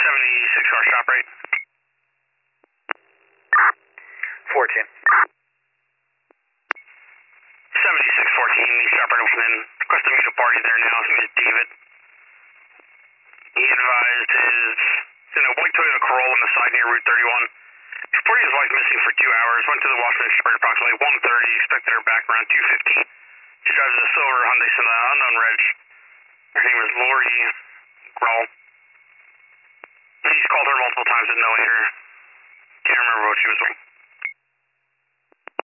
76 car shop rate. 14. 7614, the shop rate open in. Request to meet a party there now. His name is David. He advised his in a white Toyota Corolla on the side near Route 31. Reported his wife missing for 2 hours. Went to the Washington Street approximately 1:30. Expected her back around 2:15. She drives a silver Hyundai Sonata, unknown reg. Her name is Lori Grohl. He's called her multiple times with no answer. Can't remember what she was doing.